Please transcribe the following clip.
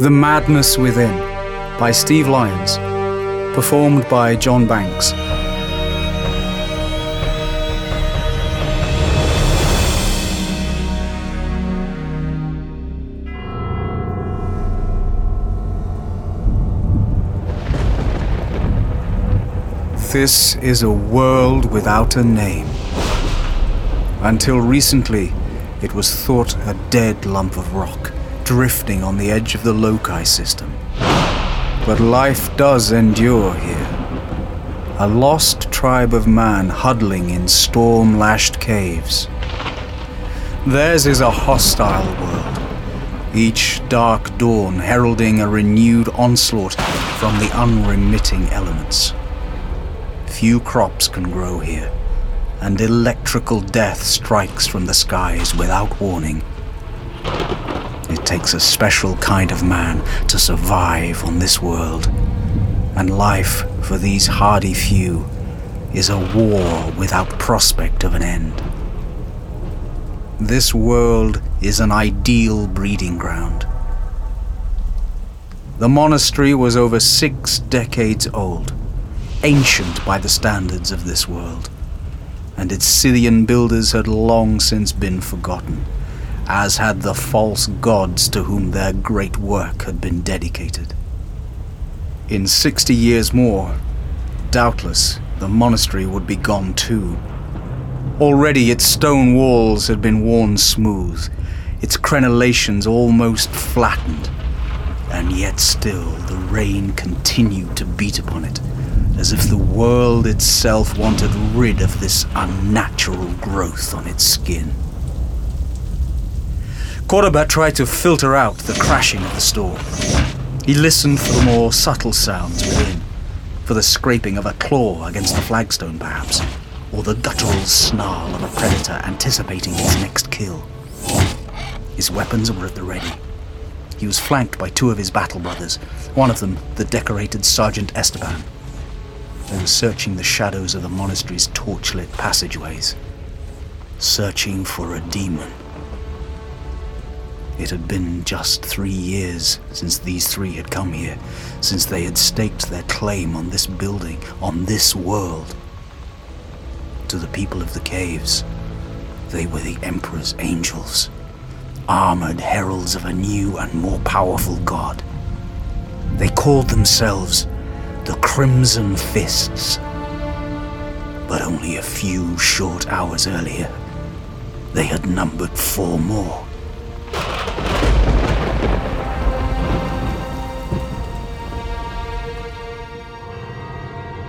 The Madness Within by Steve Lyons, performed by John Banks. This is a world without a name. Until recently, it was thought a dead lump of rock, drifting on the edge of the Loci system. But life does endure here. A lost tribe of man huddling in storm-lashed caves. Theirs is a hostile world, each dark dawn heralding a renewed onslaught from the unremitting elements. Few crops can grow here, and electrical death strikes from the skies without warning. It takes a special kind of man to survive on this world, and life for these hardy few is a war without prospect of an end. This world is an ideal breeding ground. The monastery was over 6 decades old, ancient by the standards of this world, and its Scythian builders had long since been forgotten, as had the false gods to whom their great work had been dedicated. In 60 years more, doubtless, the monastery would be gone too. Already its stone walls had been worn smooth, its crenellations almost flattened, and yet still the rain continued to beat upon it, as if the world itself wanted rid of this unnatural growth on its skin. Quarterbat tried to filter out the crashing of the storm. He listened for the more subtle sounds within, for the scraping of a claw against the flagstone perhaps, or the guttural snarl of a predator anticipating its next kill. His weapons were at the ready. He was flanked by 2 of his battle brothers, one of them the decorated Sergeant Esteban. They were searching the shadows of the monastery's torchlit passageways, searching for a demon. It had been just 3 years since these 3 had come here, since they had staked their claim on this building, on this world. To the people of the caves, they were the Emperor's angels, armored heralds of a new and more powerful god. They called themselves the Crimson Fists. But only a few short hours earlier, they had numbered 4 more.